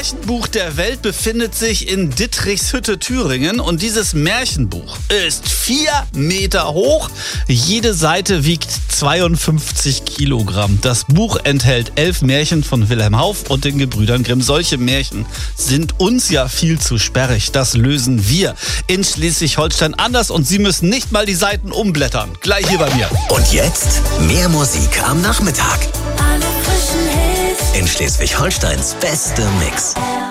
Märchenbuch der Welt befindet sich in Dittrichshütte, Thüringen. Und dieses Märchenbuch ist 4 Meter hoch. Jede Seite wiegt 52 Kilogramm. Das Buch enthält 11 Märchen von Wilhelm Hauff und den Gebrüdern Grimm. Solche Märchen sind uns ja viel zu sperrig. Das lösen wir in Schleswig-Holstein anders und Sie müssen nicht mal die Seiten umblättern. Gleich hier bei mir. Und jetzt mehr Musik am Nachmittag. Alle frischen Hits. In Schleswig-Holsteins beste Mix.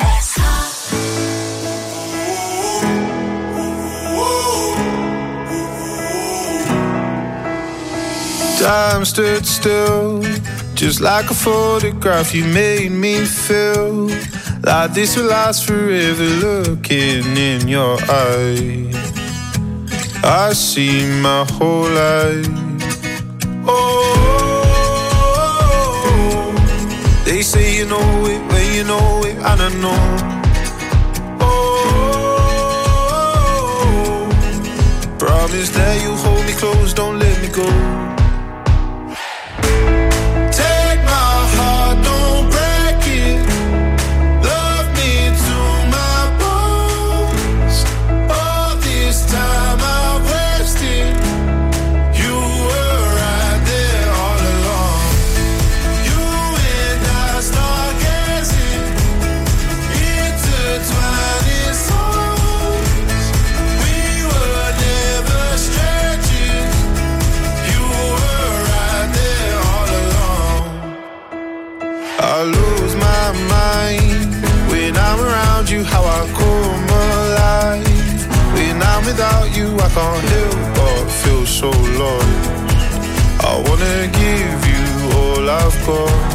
Time stood still, just like a photograph. You made me feel like this will last forever. Looking in your eyes, I see my whole life. Oh, they say you know it when you know it, and I know. Oh, promise that you hold me close, don't let me go. I lose my mind when I'm around you, how I come alive. When I'm without you, I can't help but feel so lost. I wanna give you all I've got.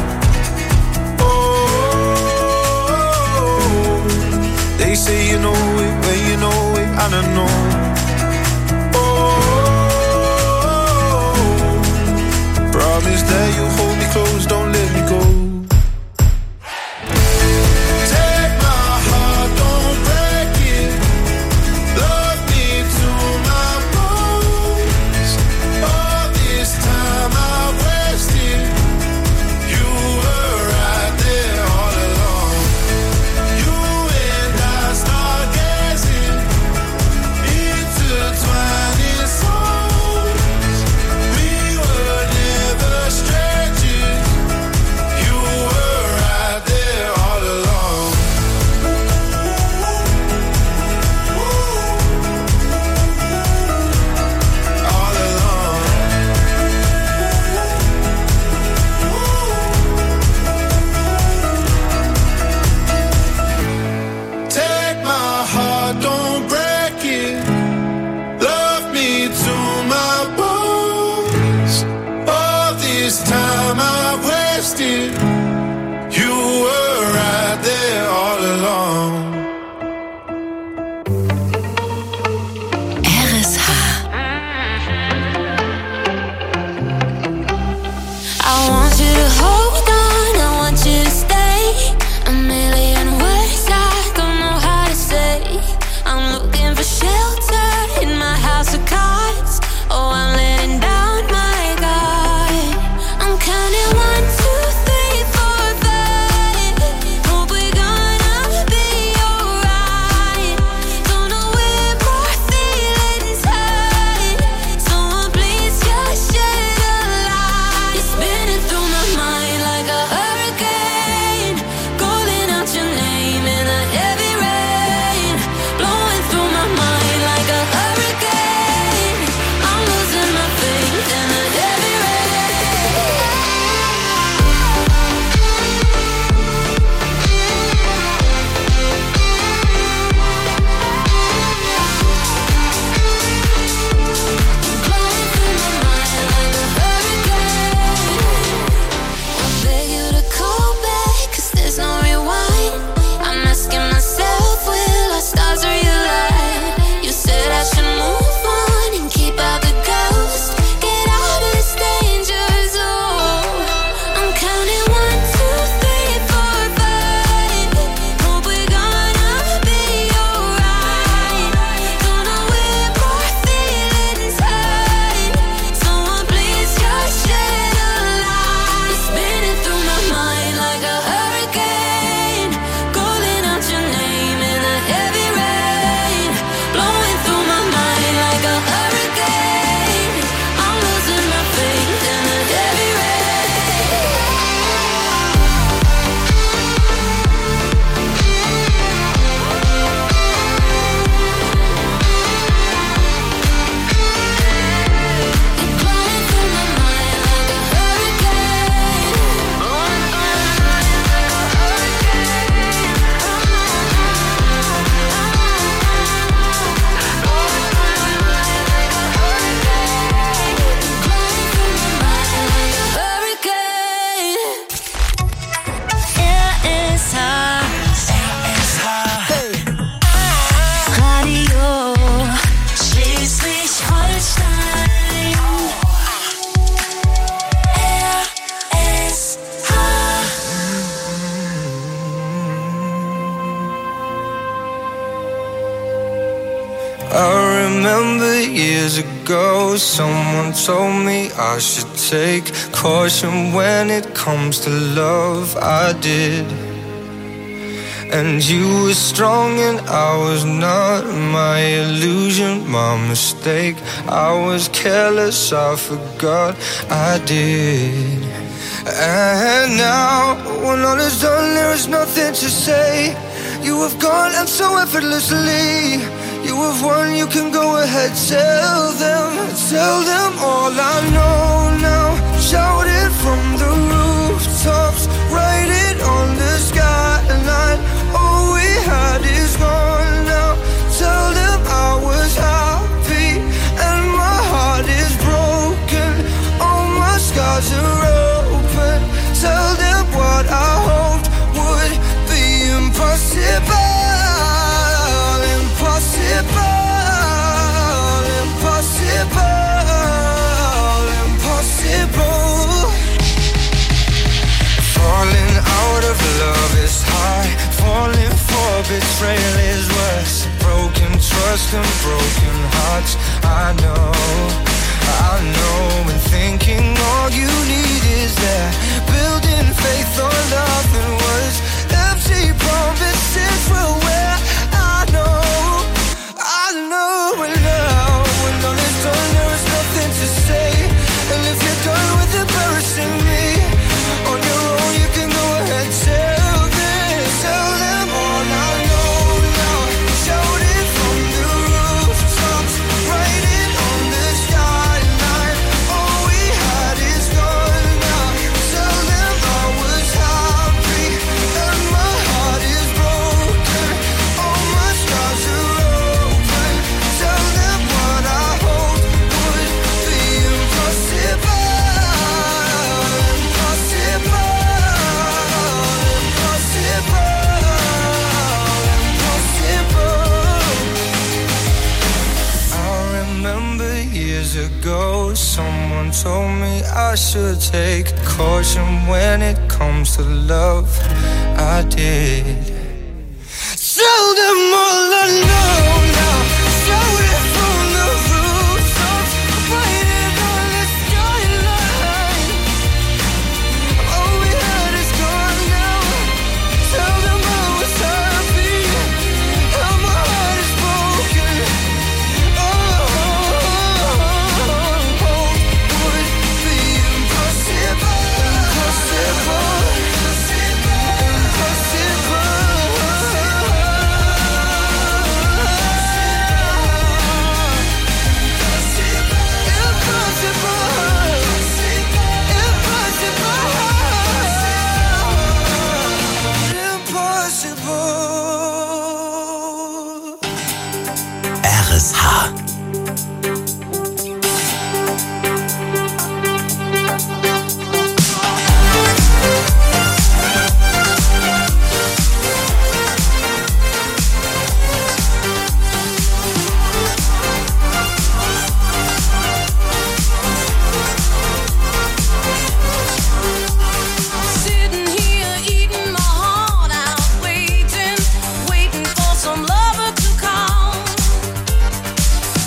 Oh, they say you know it when you know it, and I know. Oh, promise that you hold me close, don't let me go. I remember years ago, someone told me I should take caution when it comes to love. I did. And you were strong and I was not. My illusion, my mistake. I was careless, I forgot I did. And now, when all is done, there is nothing to say. You have gone and so effortlessly. You have won, you can go ahead, tell them all I know now. Shout it from the rooftops, write it on the skyline. All we had is gone now. Tell them I was happy and my heart is broken. All my scars are open. Tell them what I hoped would be impossible. Falling out of love is hard. Falling for betrayal is worse. Broken trust and broken hearts. I know, and thinking all you need is that. Building faith on nothing was empty promises will wear. I know, and now when all is done, there is nothing to say. And if you're done with embarrassing me on your own, you can go ahead, tell them all I know now. Shout it from the rooftops, write it on the skyline. All we had is gone now. Tell them I was happy and my heart is broken. All my scars are open. Tell them what I hoped would be impossible. Ago, someone told me I should take caution when it comes to love. I did. Tell them all I know now. Shout it from the rooftops, write it on the skyline. All we had is gone now. Tell them I was happy and my heart is broken. RSH. Sitting here eating my heart out, waiting for some lover to come.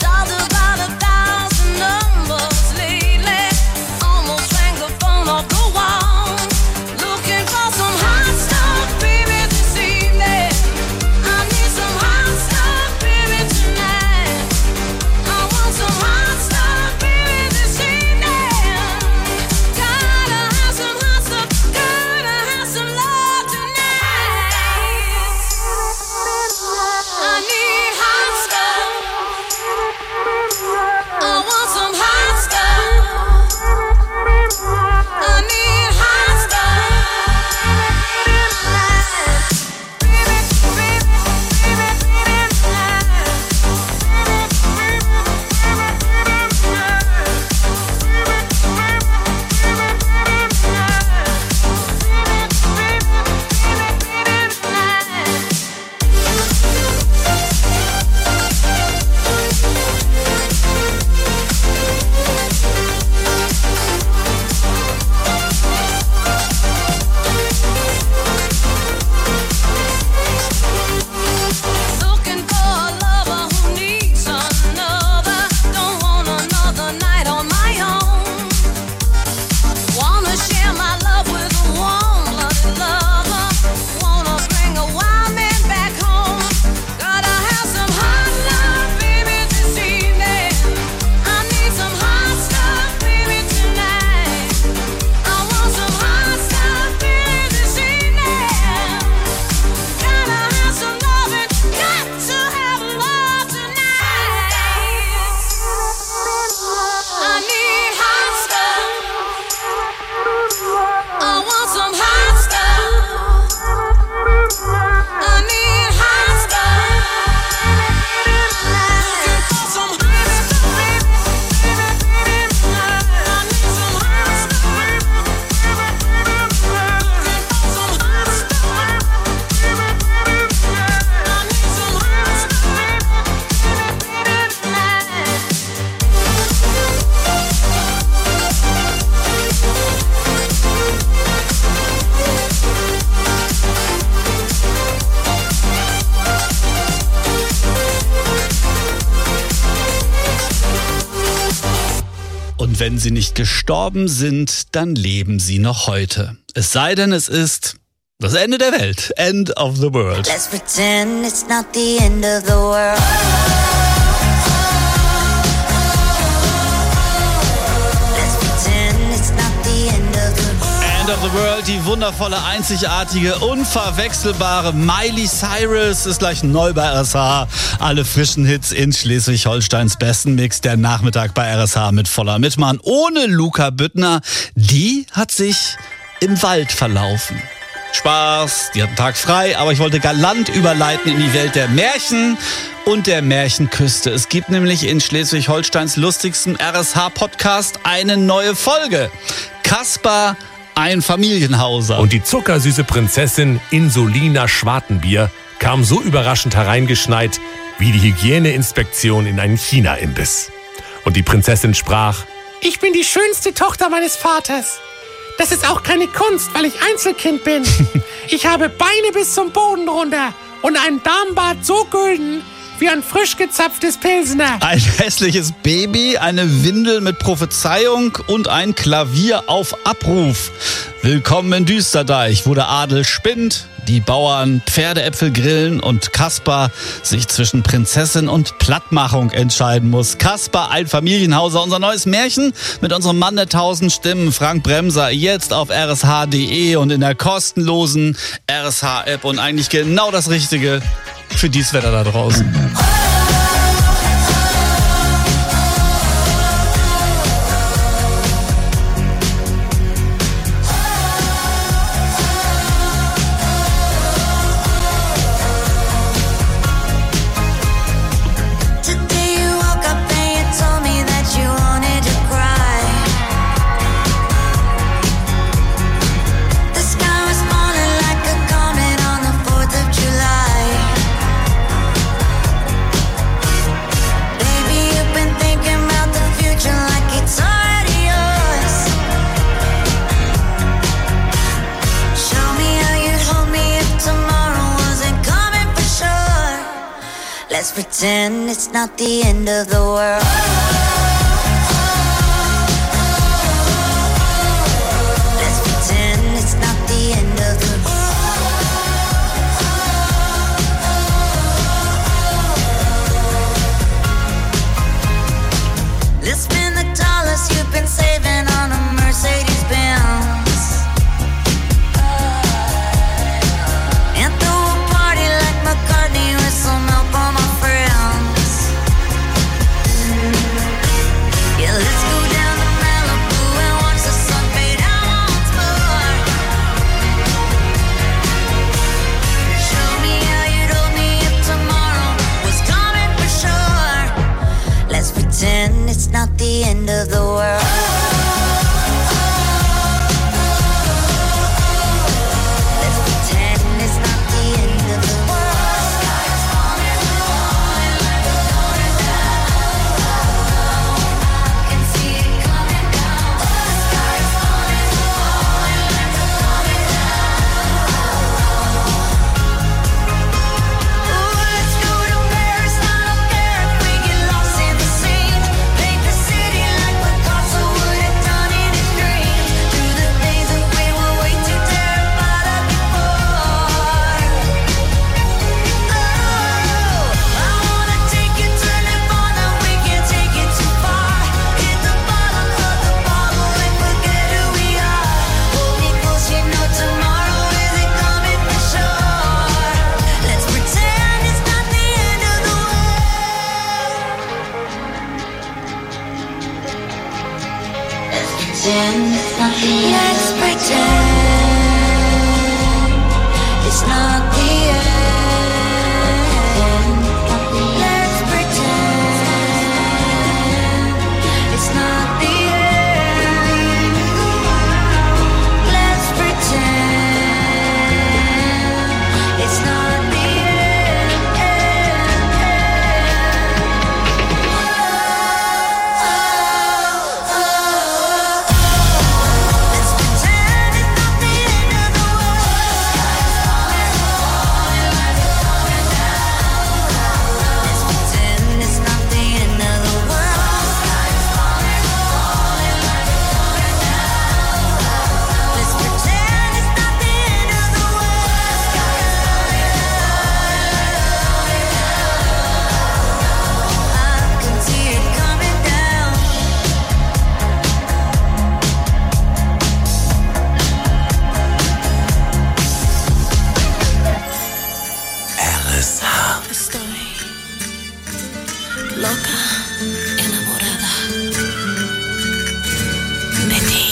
Und wenn sie nicht gestorben sind, dann leben sie noch heute. Es sei denn, es ist das Ende der Welt. End of the world. Let's pretend it's not the end of the world. Let's pretend it's not the end of the world. End of the World, die wundervolle, einzigartige, unverwechselbare Miley Cyrus ist gleich neu bei RSH. Alle frischen Hits in Schleswig-Holsteins besten Mix, der Nachmittag bei RSH mit Voller Mitmann. Ohne Luca Büttner, die hat sich im Wald verlaufen. Spaß, die hat einen Tag frei, aber ich wollte galant überleiten in die Welt der Märchen und der Märchenküste. Es gibt nämlich in Schleswig-Holsteins lustigsten RSH-Podcast eine neue Folge. Kaspar, ein Familienhauser. Und die zuckersüße Prinzessin Insulina Schwartenbier kam so überraschend hereingeschneit wie die Hygieneinspektion in einen China-Imbiss. Und die Prinzessin sprach: Ich bin die schönste Tochter meines Vaters. Das ist auch keine Kunst, weil ich Einzelkind bin. Ich habe Beine bis zum Boden runter und ein Darmbad so gülden wie ein frisch gezapftes Pilsner. Ein hässliches Baby, eine Windel mit Prophezeiung und ein Klavier auf Abruf. Willkommen in Düsterdeich, wo der Adel spinnt, die Bauern Pferdeäpfel grillen und Kaspar sich zwischen Prinzessin und Plattmachung entscheiden muss. Kaspar, ein Familienhauser, unser neues Märchen mit unserem Mann der 1000 Stimmen, Frank Bremser, jetzt auf rsh.de und in der kostenlosen RSH-App und eigentlich genau das Richtige für dieses Wetter da draußen. Let's pretend it's not the end of the world. Let's pretend it's not the end of the world. Let's spend the dollars you've been saving on a Mercedes-Benz. And throw a party like McCartney with some help on my friends. RSH. Estoy loca, enamorada de ti.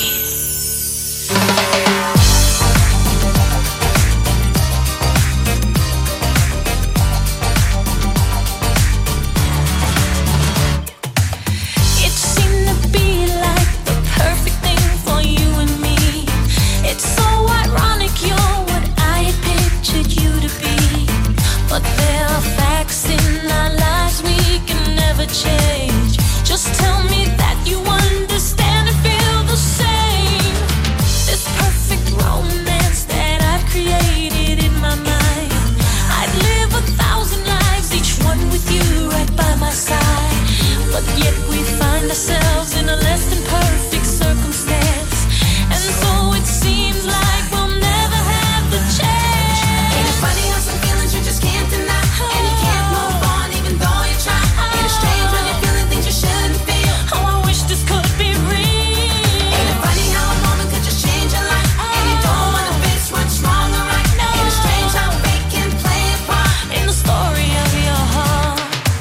It seemed to be like the perfect thing for you and me. It's so ironic you're what I had pictured you to be. But there are facts in our lives we can never change. Just tell me that you understand and feel the same. This perfect romance that I've created in my mind. I'd live 1,000 lives, each one with you right by my side. But yet we find ourselves in a less than perfect circumstance. And so it seems like we'll never have the chance. Ain't it funny how some feelings you just can't deny? And you can't move on even though you try. Ain't it strange when you're feeling things you shouldn't feel? Oh, I wish this could be real. Ain't it funny how a moment could just change your life? And you don't wanna face what's wrong or right. Ain't it strange how fate can play a part in the story of your heart?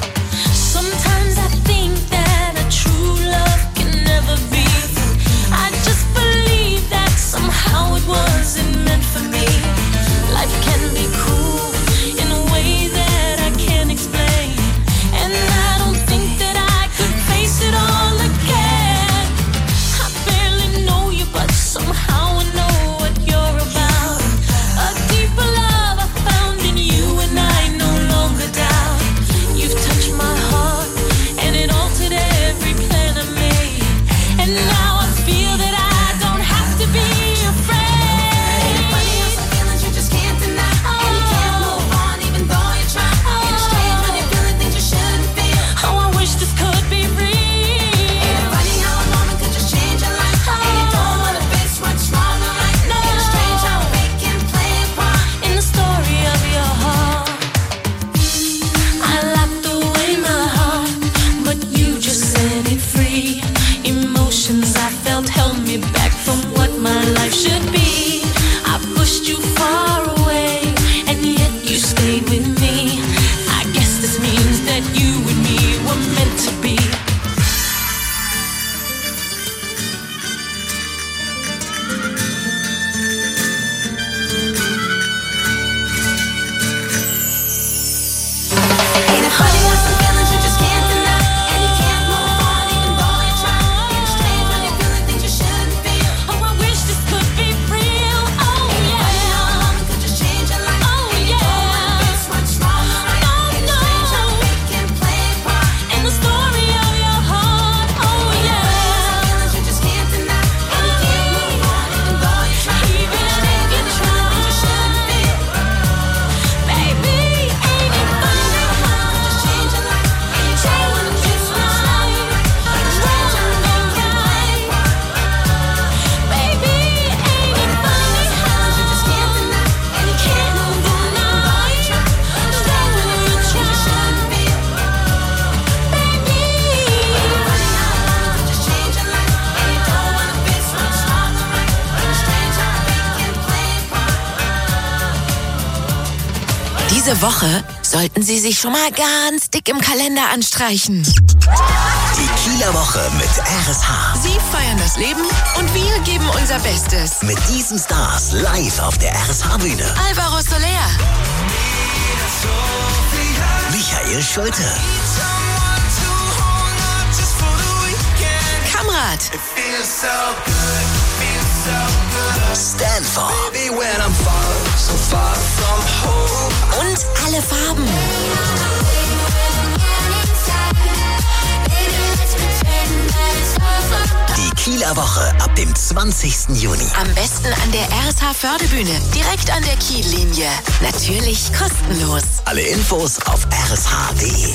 Sometimes I think that a true love can never be. I just believe that somehow it wasn't meant for me. Life can be cruel in a way that I can't explain. And I don't think that I could face it all again. I barely know you, but somehow I know what you're about. A deeper love I found in you, and I no longer doubt. You've touched my heart, and it altered every plan I made. And now I feel that I don't have to be afraid. Ain't it funny how some feelings you just can't deny? And you can't move on even though you try. Ain't it strange when you're feeling things you shouldn't feel? Oh, I wish this could be real. Ain't it funny how a moment could just change your life? And you don't wanna face what's wrong or right. Ain't it strange how fate can play a part in the story of your heart? I locked away my heart, but you just set it free. Emotions I felt held me back from what my life should be. I pushed you far away, and yet you stayed with me. I guess this means that you and me were meant to be. Ain't it funny how some feelings you just can't deny? And you can't move on even though you try. Ain't it strange when you're feeling things you shouldn't feel? Oh, I wish this could be real. Oh, yeah. Ain't it funny how a moment could just change your life? Oh, and you don't wanna face what's wrong or right. Ain't it strange how fate can play a part in the story of your heart? Oh, yeah. Some feelings you just can't deny. And you can't move on even though you try. Ain't it strange when you're feeling things you shouldn't feel? Baby, ain't it funny how a moment could just change your life? And you don't wanna face what's wrong or right. Ain't it strange how fate can play a part? Baby, ain't it funny how you just can't deny? And you can't move on even though you try. Ain't it strange when you're feeling things you shouldn't feel? Baby, ain't it funny how a moment could just change your life? And you don't wanna face what's wrong or right. Ain't it strange how fate can play a part? Diese Woche sollten Sie sich schon mal ganz dick im Kalender anstreichen. Die Kieler Woche mit RSH. Sie feiern das Leben und wir geben unser Bestes. Mit diesen Stars live auf der RSH-Bühne. Alvaro Soler, Michael Schulte. Kamrat, Stanford. und alle Farben. Die Kieler Woche ab dem 20. Juni. Am besten an der RSH-Förderbühne, direkt an der Kiellinie. Natürlich kostenlos. Alle Infos auf rsh.de.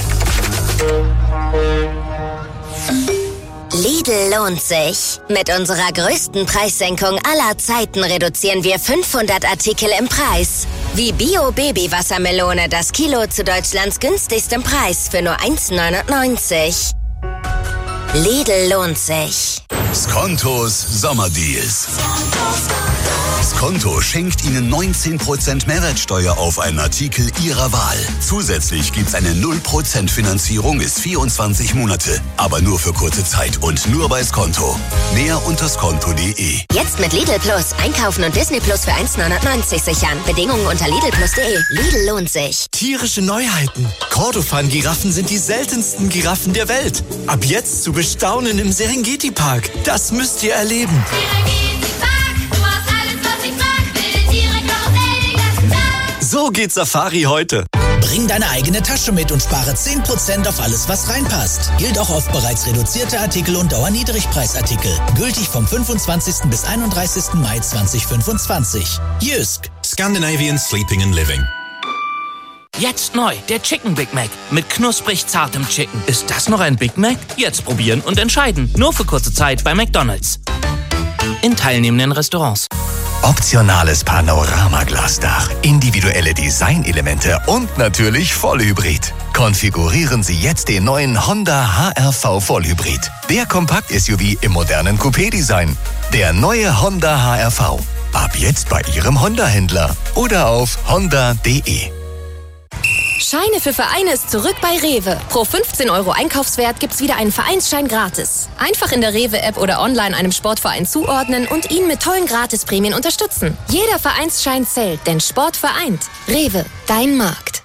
Lidl lohnt sich. Mit unserer größten Preissenkung aller Zeiten reduzieren wir 500 Artikel im Preis. Wie Bio-Baby-Wassermelone, das Kilo zu Deutschlands günstigstem Preis für nur 1,99. Lidl lohnt sich. Skontos Sommerdeals. Skonto schenkt Ihnen 19% Mehrwertsteuer auf einen Artikel Ihrer Wahl. Zusätzlich gibt's eine 0% Finanzierung bis 24 Monate. Aber nur für kurze Zeit und nur bei Skonto. Mehr unter skonto.de. Jetzt mit Lidl Plus. Einkaufen und Disney Plus für 1,99 sichern. Bedingungen unter lidlplus.de. Lidl lohnt sich. Tierische Neuheiten. Kordofan-Giraffen sind die seltensten Giraffen der Welt. Ab jetzt zu bestaunen im Serengeti-Park. Das müsst ihr erleben. So geht Safari heute. Bring deine eigene Tasche mit und spare 10% auf alles, was reinpasst. Gilt auch auf bereits reduzierte Artikel und Dauerniedrigpreisartikel. Gültig vom 25. bis 31. Mai 2025. Jysk. Scandinavian Sleeping and Living. Jetzt neu, der Chicken Big Mac mit knusprig zartem Chicken. Ist das noch ein Big Mac? Jetzt probieren und entscheiden. Nur für kurze Zeit bei McDonald's. In teilnehmenden Restaurants. Optionales Panoramaglasdach, individuelle Designelemente und natürlich Vollhybrid. Konfigurieren Sie jetzt den neuen Honda HR-V Vollhybrid. Der Kompakt-SUV im modernen Coupé-Design. Der neue Honda HR-V. Ab jetzt bei Ihrem Honda-Händler oder auf honda.de. Scheine für Vereine ist zurück bei Rewe. Pro 15 € Einkaufswert gibt's wieder einen Vereinsschein gratis. Einfach in der Rewe-App oder online einem Sportverein zuordnen und ihn mit tollen Gratisprämien unterstützen. Jeder Vereinsschein zählt, denn Sport vereint. Rewe, dein Markt.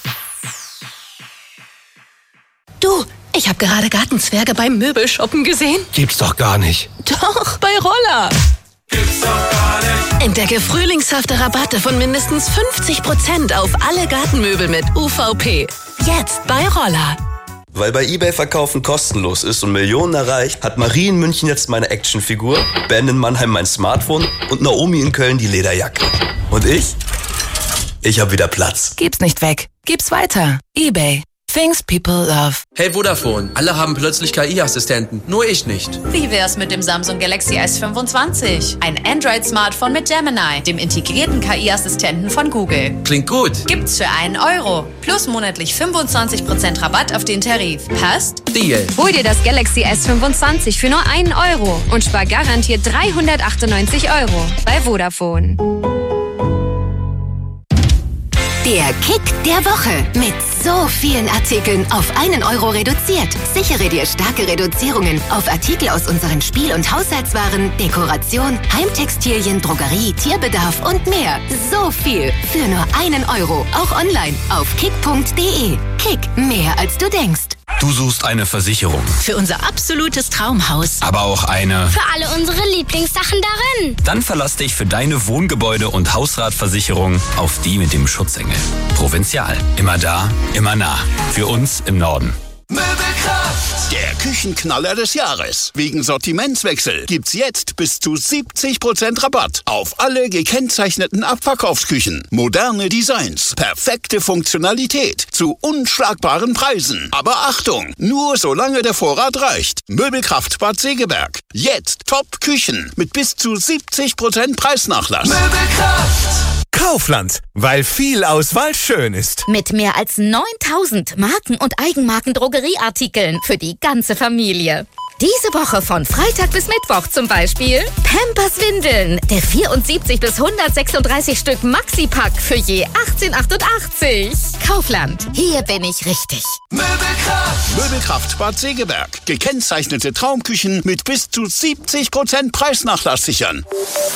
Du, ich habe gerade Gartenzwerge beim Möbelshoppen gesehen. Gibt's doch gar nicht. Doch, bei Roller. Gibt's doch gar nicht. Entdecke frühlingshafte Rabatte von mindestens 50% auf alle Gartenmöbel mit UVP. Jetzt bei Roller. Weil bei eBay Verkaufen kostenlos ist und Millionen erreicht, hat Marie in München jetzt meine Actionfigur, Ben in Mannheim mein Smartphone und Naomi in Köln die Lederjacke. Und ich? Ich hab wieder Platz. Gib's nicht weg. Gib's weiter. eBay. Things people love. Hey Vodafone, alle haben plötzlich KI-Assistenten, nur ich nicht. Wie wär's mit dem Samsung Galaxy S25? Ein Android-Smartphone mit Gemini, dem integrierten KI-Assistenten von Google. Klingt gut. Gibt's für €1. Plus monatlich 25% Rabatt auf den Tarif. Passt? Deal. Hol dir das Galaxy S25 für nur €1 und spar garantiert 398 € bei Vodafone. Der Kick der Woche mit so vielen Artikeln auf €1 reduziert. Sichere dir starke Reduzierungen auf Artikel aus unseren Spiel- und Haushaltswaren, Dekoration, Heimtextilien, Drogerie, Tierbedarf und mehr. So viel für nur €1. Auch online auf kick.de. Kick, mehr als du denkst. Du suchst eine Versicherung. Für unser absolutes Traumhaus. Aber auch eine... Für alle unsere Lieblingssachen darin. Dann verlass dich für deine Wohngebäude- und Hausratversicherung auf die mit dem Schutzengel. Provinzial. Immer da, immer nah. Für uns im Norden. Möbelkraft! Der Küchenknaller des Jahres. Wegen Sortimentswechsel gibt's jetzt bis zu 70% Rabatt auf alle gekennzeichneten Abverkaufsküchen. Moderne Designs, perfekte Funktionalität zu unschlagbaren Preisen. Aber Achtung, nur solange der Vorrat reicht. Möbelkraft Bad Segeberg. Jetzt Top-Küchen mit bis zu 70% Preisnachlass. Möbelkraft! Kaufland, weil viel Auswahl schön ist. Mit mehr als 9000 Marken- und Eigenmarken-Drogerieartikeln für die ganze Familie. Diese Woche von Freitag bis Mittwoch zum Beispiel Pampers Windeln. Der 74 bis 136 Stück Maxi-Pack für je 18,88. Kaufland, hier bin ich richtig. Möbelkraft! Möbelkraft Bad Segeberg. Gekennzeichnete Traumküchen mit bis zu 70% Preisnachlass sichern.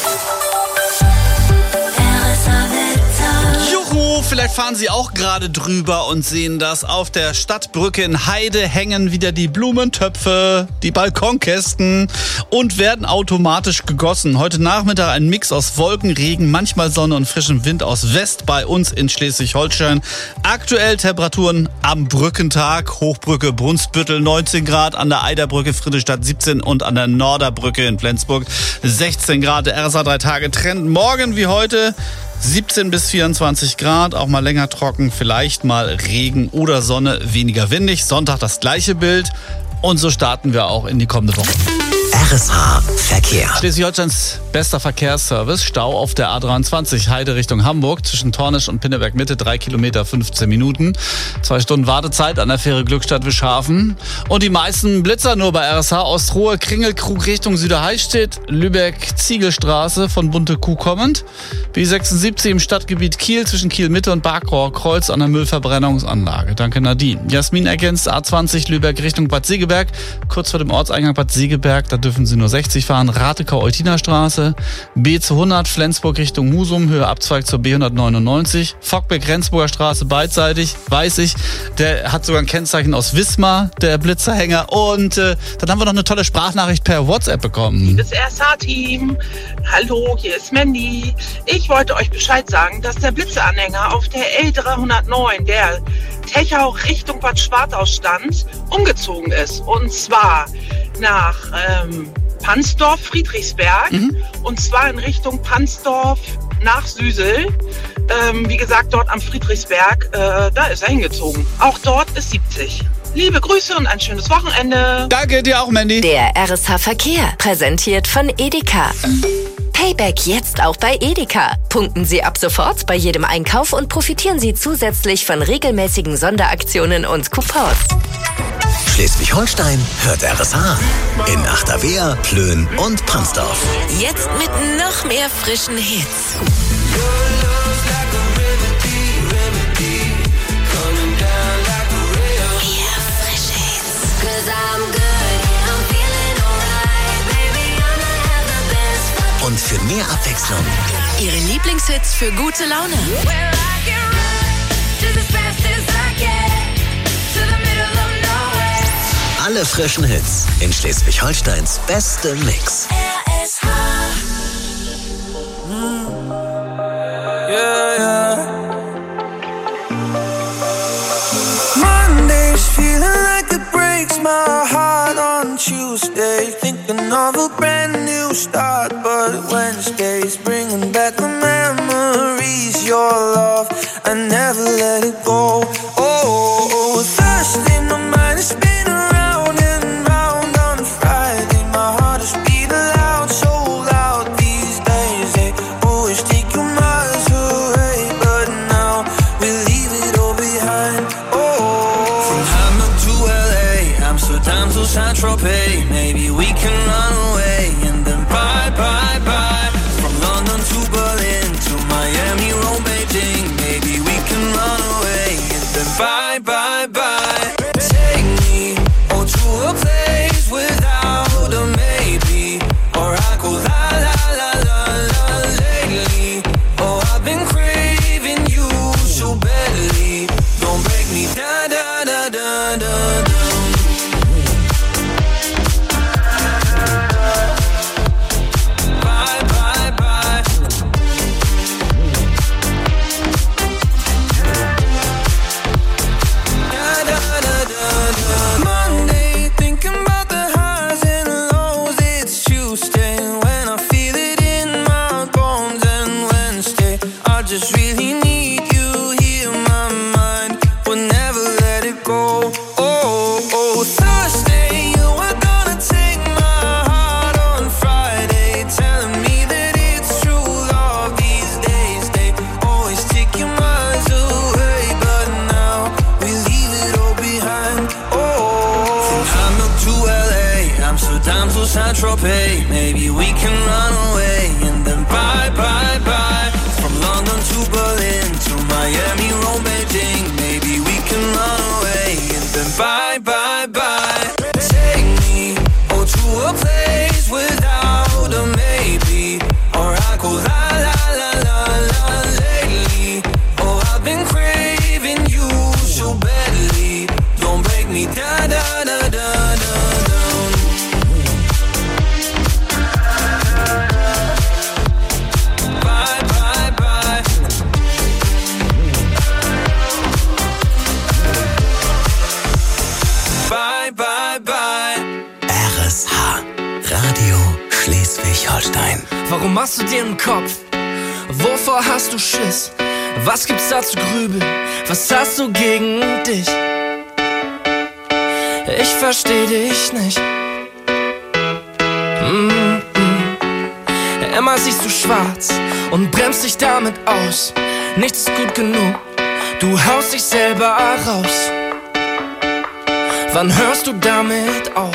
Juhu, vielleicht fahren Sie auch gerade drüber und sehen das. Auf der Stadtbrücke in Heide hängen wieder die Blumentöpfe, die Balkonkästen und werden automatisch gegossen. Heute Nachmittag ein Mix aus Wolken, Regen, manchmal Sonne und frischem Wind aus West bei uns in Schleswig-Holstein. Aktuell Temperaturen am Brückentag. Hochbrücke Brunsbüttel 19 Grad, an der Eiderbrücke Friedrichstadt 17 und an der Norderbrücke in Flensburg 16 Grad. Der RSA 3 Tage Trend. Morgen wie heute 17 bis 24 Grad, auch mal länger trocken, vielleicht mal Regen oder Sonne, weniger windig. Sonntag das gleiche Bild und so starten wir auch in die kommende Woche. RSH Verkehr. Schleswig-Holsteins Bester Verkehrsservice, Stau auf der A23 Heide Richtung Hamburg zwischen Tornisch und Pinneberg Mitte, 3 Kilometer, 15 Minuten. 2 Stunden Wartezeit an der Fähre Glückstadt-Wischhafen. Und die meisten Blitzer nur bei RSH Ostrohe, Kringelkrug Richtung Süderheistedt, Lübeck, Ziegelstraße von Bunte Kuh kommend. B76 im Stadtgebiet Kiel zwischen Kiel Mitte und Barkrohrkreuz an der Müllverbrennungsanlage. Danke Nadine. Jasmin ergänzt A20 Lübeck Richtung Bad Segeberg. Kurz vor dem Ortseingang Bad Segeberg, da dürfen Sie nur 60 fahren. Ratekau-Eutinerstraße. B200 Flensburg Richtung Husum, Höhe Abzweig zur B199. Fockbeck-Rendsburger Straße beidseitig, weiß ich. Der hat sogar ein Kennzeichen aus Wismar, der Blitzerhänger. Und dann haben wir noch eine tolle Sprachnachricht per WhatsApp bekommen. Liebes RSH-Team, hallo, hier ist Mandy. Ich wollte euch Bescheid sagen, dass der Blitzeranhänger auf der L309, der Techau Richtung Bad Schwartau stand, umgezogen ist. Und zwar nach Pansdorf, Friedrichsberg, und zwar in Richtung Pansdorf nach Süsel. Wie gesagt, dort am Friedrichsberg, da ist er hingezogen. Auch dort ist 70. Liebe Grüße und ein schönes Wochenende. Danke dir auch, Mandy. Der RSH Verkehr, präsentiert von Edeka. Payback jetzt auch bei Edeka. Punkten Sie ab sofort bei jedem Einkauf und profitieren Sie zusätzlich von regelmäßigen Sonderaktionen und Coupons. Schleswig-Holstein hört RSH. In Achterwehr, Plön und Pansdorf. Jetzt mit noch mehr frischen Hits. Und für mehr Abwechslung Ihre Lieblingshits für gute Laune. alle frischen Hits in Schleswig-Holsteins beste Mix. Monday's feeling like it breaks my heart on Tuesday, thinking of a brand new start. But Wednesday's bringing back the memories, your love, I never let it go. Oh, Thursday my mind is spinning round and round. On Friday my heart is beating loud, so loud these days. They always take you miles away, but now we leave it all behind. Oh, from Hamburg to LA, Amsterdam to Saint-Tropez, maybe we can run away and then bye, bye, bye. From London to Berlin to Miami, Rome, Beijing, maybe we can run away and then bye, bye, bye. Take me to a place without a maybe, or I go la la la la la lately. Oh, I've been craving you so badly. Don't break me da da da da da da. Bye bye bye. Da da da da da. Monday, thinking about the highs and lows. It's Tuesday when I feel it in my bones, and Wednesday I just really need you here. My mind will never let it go. Oh, Thursday you were gonna take my heart. On Friday, telling me that it's true love. These days they always take you miles away, but now we leave it all behind. Oh, from Hamburg to LA, Amsterdam to Saint-Tropez, maybe we can run away and then bye, bye, bye. From London to Berlin to Miami, Rome, Beijing, maybe we can run away and then bye, bye, bye. Take me to a place without a maybe, or I go la la la la la lately. Oh, I've been craving you so badly. Don't break me da da da da da da. Bye bye bye. Bye bye bye. RSH, Radio Schleswig-Holstein. Warum machst du dir einen Kopf? Wovor hast du Schiss? Was gibt's da zu grübeln? Was hast du gegen dich? Ich versteh dich nicht. Immer siehst du schwarz und bremst dich damit aus. Nichts ist gut genug, du haust dich selber raus. Wann hörst du damit auf?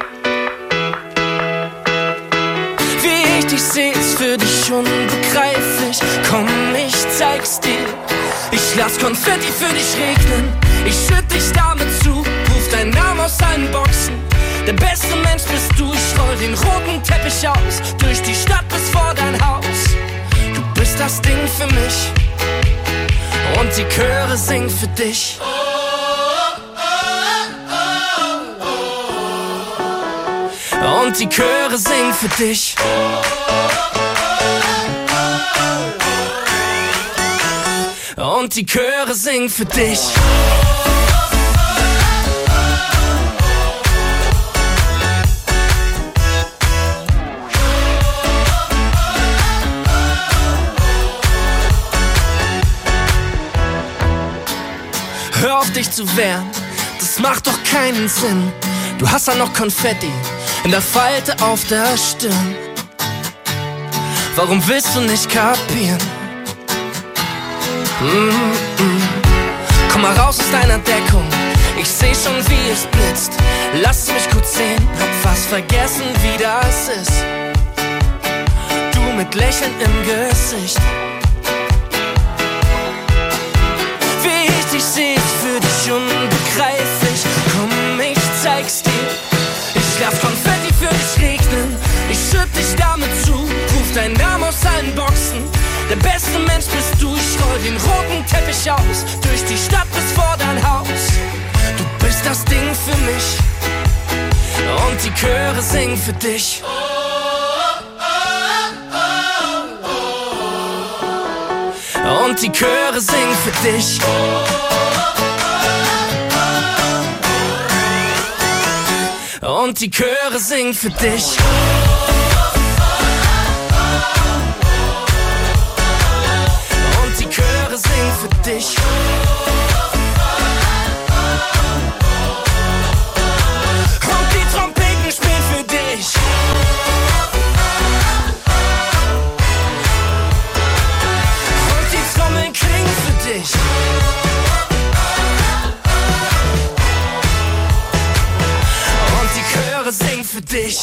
Wie ich dich seh, ist für dich unbegreiflich. Komm, ich zeig's dir. Ich lass Konfetti für dich regnen. Ich schütt dich damit zu, ruf deinen Namen aus allen Boxen. Der beste Mensch bist du, ich roll den roten Teppich aus. Durch die Stadt bis vor dein Haus. Du bist das Ding für mich. Und die Chöre singen für dich. Und die Chöre singen für dich. Und die Chöre singen für dich. Hör auf dich zu wehren, das macht doch keinen Sinn. Du hast ja noch Konfetti in der Falte auf der Stirn. Warum willst du nicht kapieren? Komm mal raus aus deiner Deckung, ich seh schon wie es blitzt. Lass mich kurz sehen, hab fast vergessen wie das ist. Du mit Lächeln im Gesicht. Wie ich dich seh, ist für dich unbegreiflich. Komm, ich zeig's dir. Ich lass Konfetti für dich regnen. Ich schütt dich damit zu, ruf deinen Namen aus allen Boxen. Der beste Mensch bist du, ich roll den roten Teppich aus. Durch die Stadt bis vor dein Haus. Du bist das Ding für mich. Und die Chöre singen für dich. Und die Chöre singen für dich. Und die Chöre singen für dich. Und die Chöre singen für dich. Und die Trompeten spielen für dich. Und die Trommeln klingen für dich. Und die Chöre singen für dich.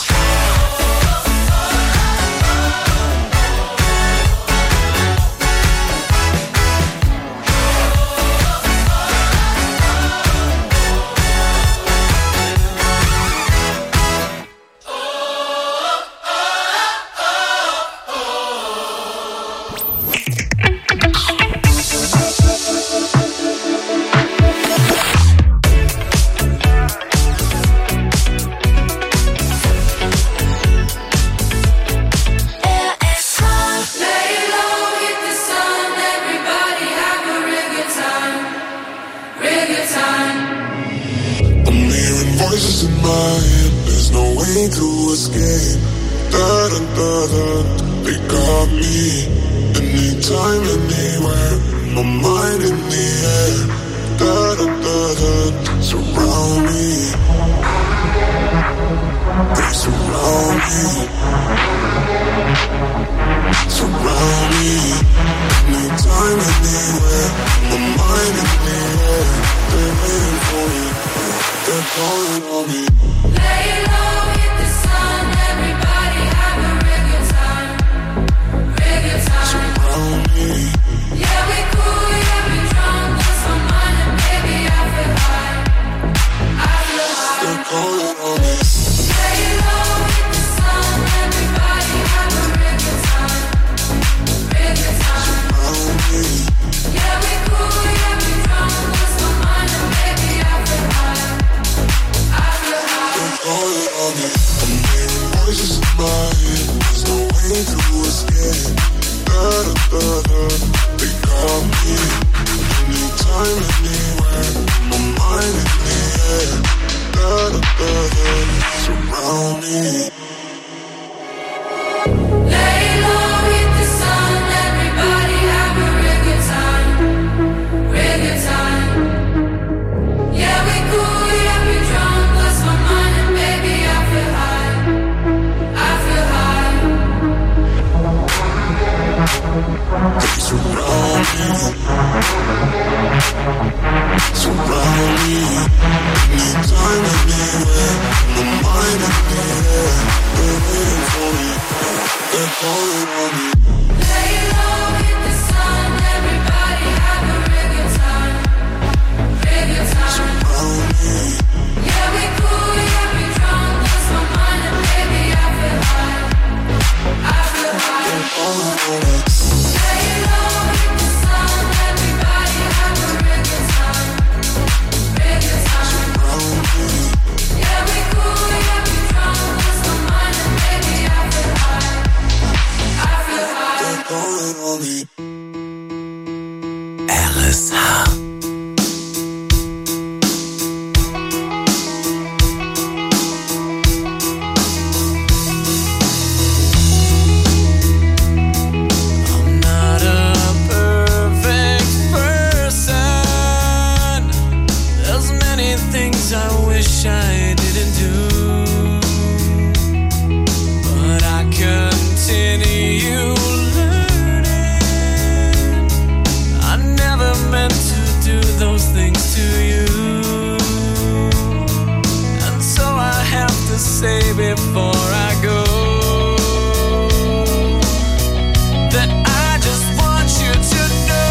Surround me, anytime, anywhere. My mind in the air, they're waiting for me. They're calling on me. Lay low in the sun, everybody have a real good time. Real good time. Surround me. Yeah, we cool, yeah, we drunk. Lost my mind and baby, I feel high. I feel high. They're calling on me. Lay low in the sun, everybody have a real good time. Real good time. Surround me. Yeah, we cool, yeah, we drunk. Lost my mind and baby, I feel high. I feel high. They're calling on me. RSH. I wish I didn't do, but I continue learning. I never meant to do those things to you, and so I have to say before I go that I just want you to know.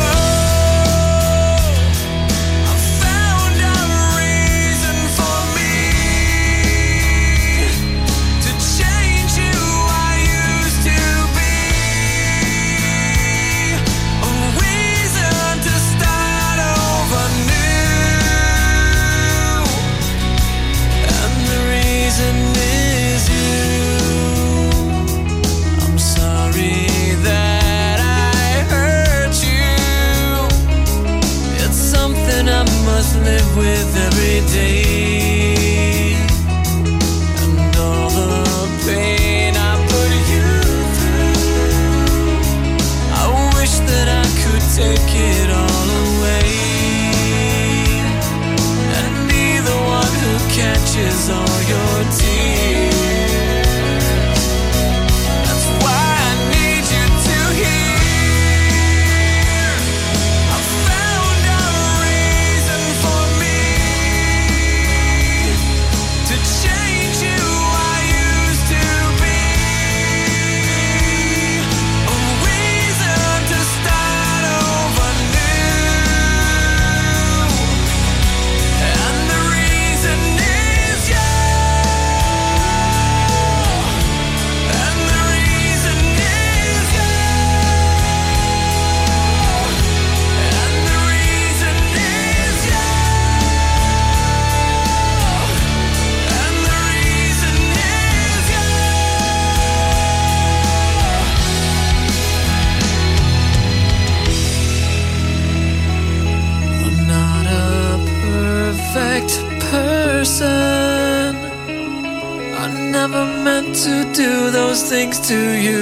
Live with every day, and all the pain I put you through. I wish that I could take it all away and be the one who catches all your tears. That's why I need you to hear. Person, I never meant to do those things to you,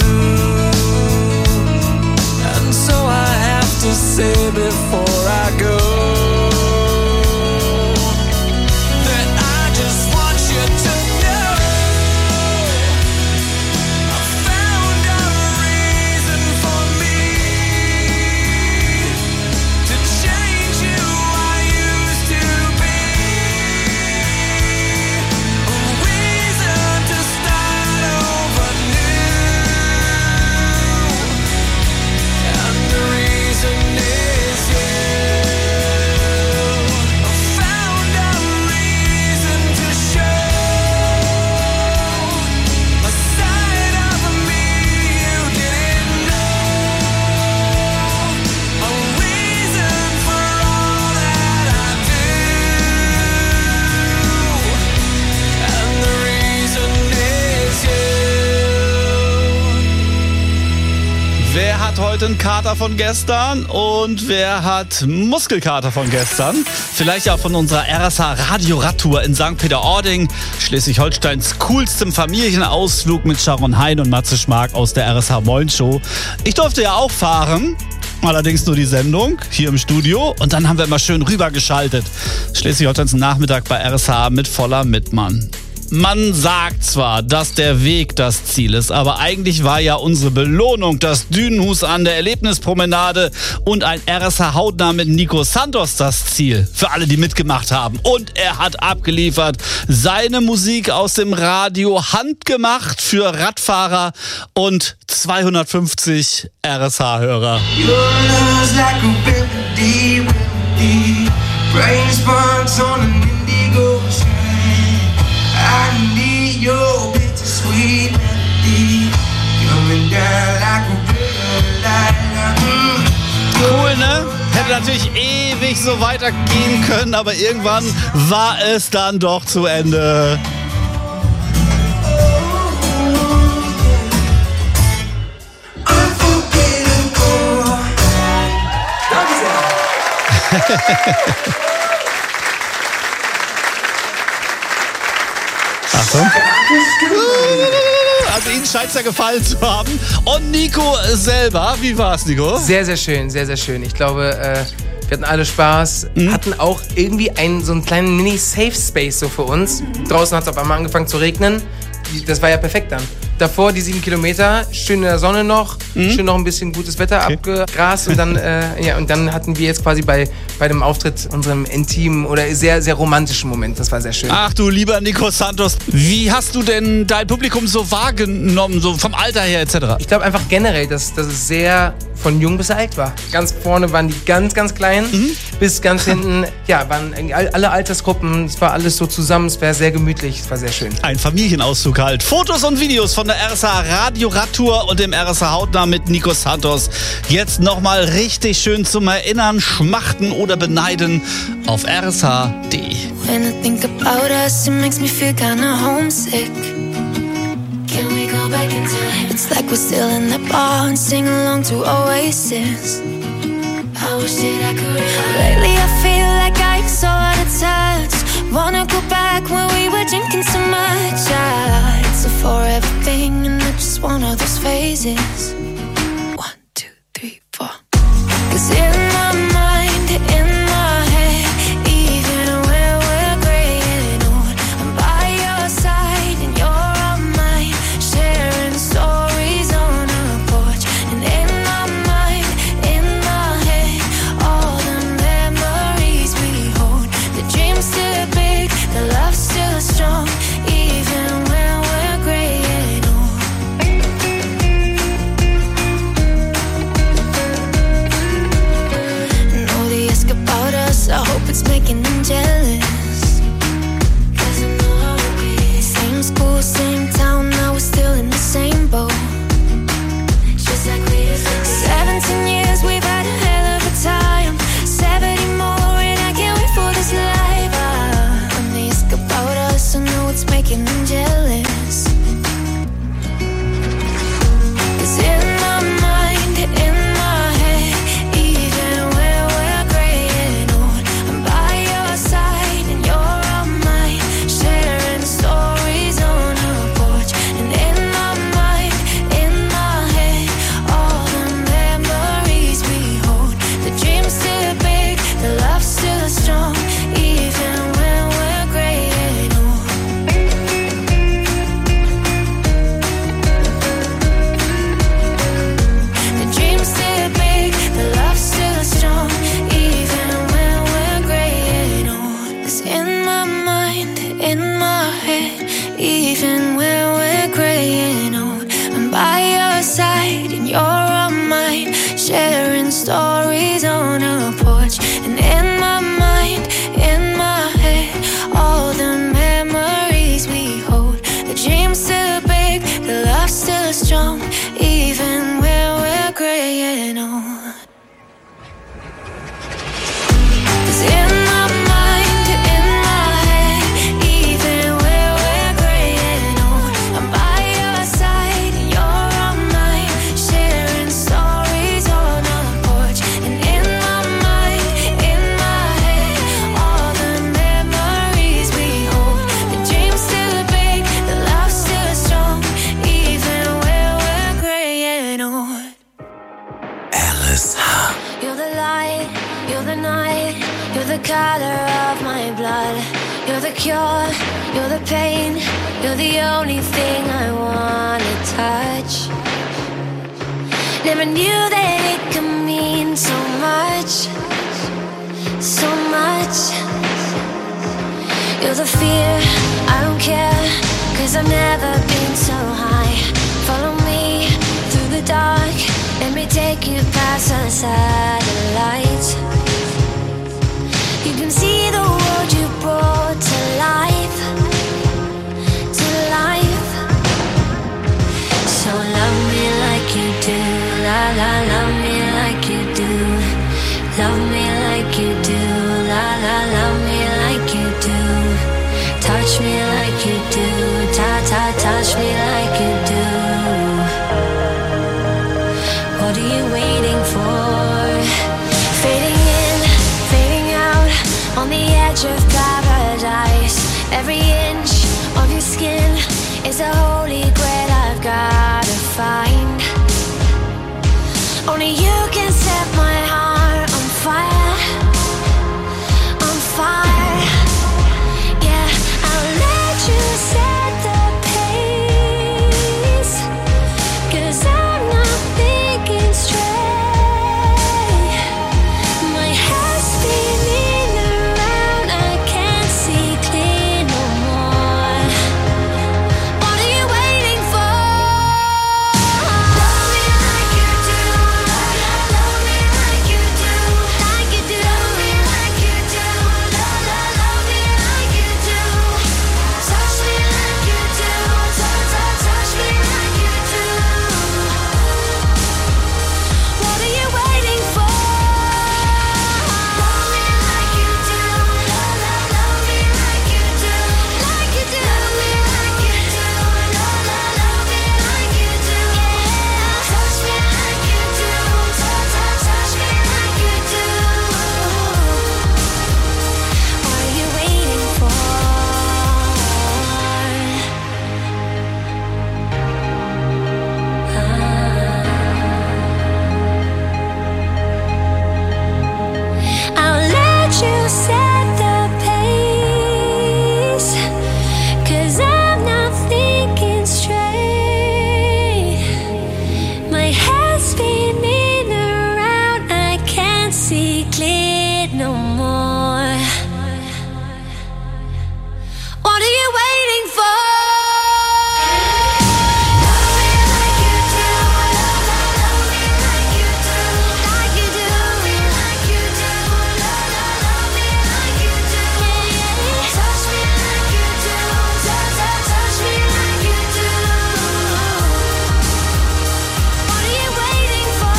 and so I have to say before I go that I just want you to know I found a reason for me to change you I used to be. Wer hat heute einen Kater von gestern und wer hat Muskelkater von gestern? Vielleicht auch von unserer RSH Radio-Radtour in St. Peter-Ording, Schleswig-Holsteins coolstem Familienausflug mit Sharon Hein und Matze Schmark aus der RSH Moin Show. Ich durfte ja auch fahren, allerdings nur die Sendung hier im Studio, und dann haben wir immer schön rübergeschaltet. Schleswig-Holsteins Nachmittag bei RSH mit voller Mitmann. Man sagt zwar, dass der Weg das Ziel ist, aber eigentlich war ja unsere Belohnung das Dünenhus an der Erlebnispromenade und ein RSH hautnah mit Nico Santos das Ziel. Für alle, die mitgemacht haben. Und er hat abgeliefert. Seine Musik aus dem Radio handgemacht für Radfahrer und 250 RSH-Hörer. Cool, ne? Hätte natürlich ewig so weitergehen können, aber irgendwann war es dann doch zu Ende. Danke sehr. Achtung. Also Ihnen scheint es ja gefallen zu haben. Und Nico selber, wie war's, Nico? Sehr, sehr schön, sehr, sehr schön. Ich glaube, wir hatten alle Spaß, hatten auch irgendwie so einen kleinen Mini-Safe-Space so für uns. Draußen hat es auf einmal angefangen zu regnen. Das war ja perfekt dann. Davor die 7 Kilometer, schön in der Sonne noch, schön noch ein bisschen gutes Wetter abgegrast und dann, und dann hatten wir jetzt quasi bei dem Auftritt unserem intimen oder sehr, sehr romantischen Moment. Das war sehr schön. Ach du lieber Nico Santos, wie hast du denn dein Publikum so wahrgenommen, so vom Alter her etc.? Ich glaube einfach generell, dass es sehr von jung bis alt war. Ganz vorne waren die ganz, ganz Kleinen, bis ganz hinten, ja, waren alle Altersgruppen, es war alles so zusammen, es war sehr gemütlich, es war sehr schön. Ein Familienausflug halt. Fotos und Videos von der RSH Radio Radtour und dem RSH hautnah mit Nico Santos. Jetzt nochmal richtig schön zum Erinnern, Schmachten oder Beneiden auf rsh.de. When I think about us, it makes me feel kinda homesick. Can we go back in time? It's like we're still in the bar and sing along to Oasis. I wish that I could. Lately I feel like I'm so out of touch. Wanna go back when we were drinking so much. It's a forever thing and I just want all those phases. 1, 2, 3, 4. 'Cause in my mind, in my head, even when we're graying old, I'm by your side and you're on mine, sharing stories on our porch. And in my mind, in my head, all the memories we hold. The dream's still big, the love's still strong, even when we're graying old. And all they ask about us, I hope it's making them jealous. 'Cause I know how it is. Same school, same town, now we're still in the same boat. Just like we used to be. 17 years, we've had a hell of a time. 70 more and I can't wait for this life. When they ask about us, I know it's making them jealous. 'Cause in my mind, in my head, even when we're graying old, I'm by your side. of my blood. You're the cure, you're the pain, you're the only thing I wanna touch. Never knew that it could mean so much, so much. You're the fear, I don't care, 'cause I've never been so high. Follow me through the dark, let me take you past the satellites. You can see the world you brought to life, to life. So love me like you do, la la, love me like you do. Love me like you do, la la, love me like you do. Touch me like you do, ta ta, touch me like you do. What are you waiting for? Fading in, fading out, on the edge of paradise. Every inch of your skin is a holy grail I've gotta find. Only you can set my heart on fire, on fire. Yeah, I'll let you set the pace, 'cause I'm not thinking straight. My head's spinning around, I can't see clear no more. What are you waiting for? Love me like you do, love me like you do, like you do. Love me like you do, love me like you do. Touch me like you do, touch me like you do. What are you waiting for? Love me like you do, love me like you do, like you do. Love me like you do, love me like you do. Touch me like you do, touch me like you do. What are you waiting for? I'll let you set the pace, 'cause I'm not thinking straight. My head's spinning around, I can't see clear no more. What are you waiting for? Love me like you do, love me like you do, like you do. Love me like you do, love me like you do. Touch me like you do, touch me like you do. What are you waiting for?